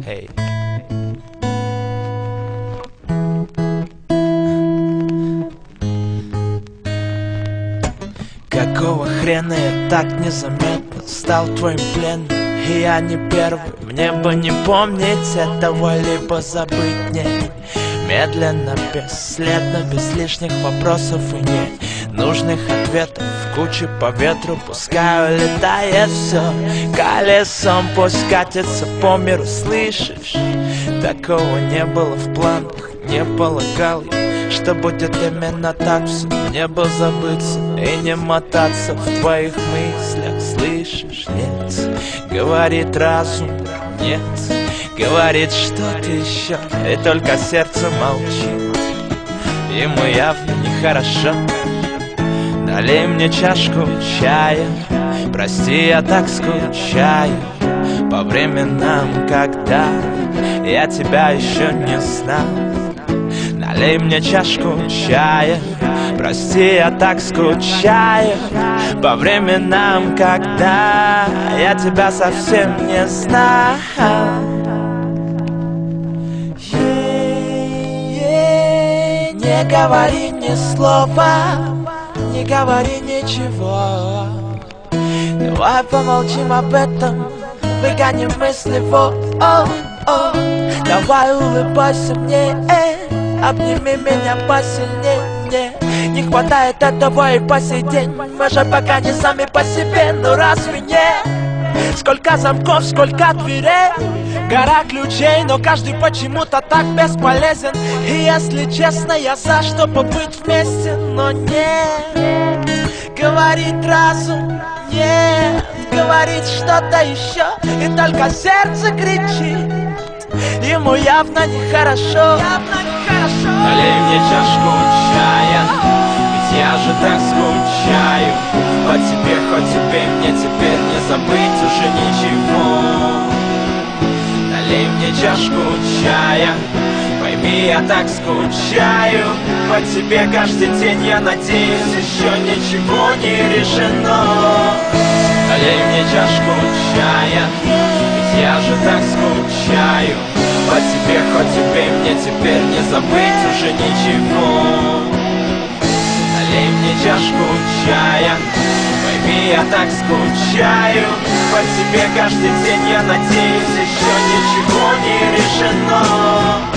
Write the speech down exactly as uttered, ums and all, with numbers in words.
Hey. Какого хрена я так незаметно стал твоим пленным? И я не первый, мне бы не помнить этого, либо забыть ней. Медленно, бесследно, без лишних вопросов и нет нужных ответов. В куче по ветру пускай улетает все колесом, пусть катится по миру, слышишь? Такого не было в планах, не полагал я, что будет именно так все. Мне бы забыться и не мотаться в твоих мыслях, слышишь? Нет, говорит разум, нет, говорит что-то еще, и только сердце молчит. Ему явно нехорошо. Налей мне чашку чая, прости, я так скучаю по временам, когда я тебя еще не знал. Налей мне чашку чая, прости, я так скучаю по временам, когда я тебя совсем не знал. Не говори ни слова, не говори ничего. Давай помолчим об этом, выгоним мысли в о, о. Давай улыбайся мне, э, обними меня посильнее. Не хватает этого и по сей день. Мы же пока не сами по себе, но разве не? Сколько замков, сколько дверей, гора ключей, но каждый почему-то так бесполезен. И если честно, я за, чтобы быть вместе, но нет, говорит разум, нет, говорит что-то еще, и только сердце кричит, ему явно нехорошо. Налей мне чашку чая, ведь я же так скучаю по тебе, хоть тебе мне теперь не забыть уже ничего. Налей мне чашку чая, пойми, я так скучаю по тебе каждый день, я надеюсь, еще ничего не решено. Налей мне чашку чая, ведь я же так скучаю по тебе, хоть тебе мне теперь не забыть уже ничего. Налей мне чашку чая, пойми, я так скучаю по тебе каждый день, я надеюсь, еще ничего не решено.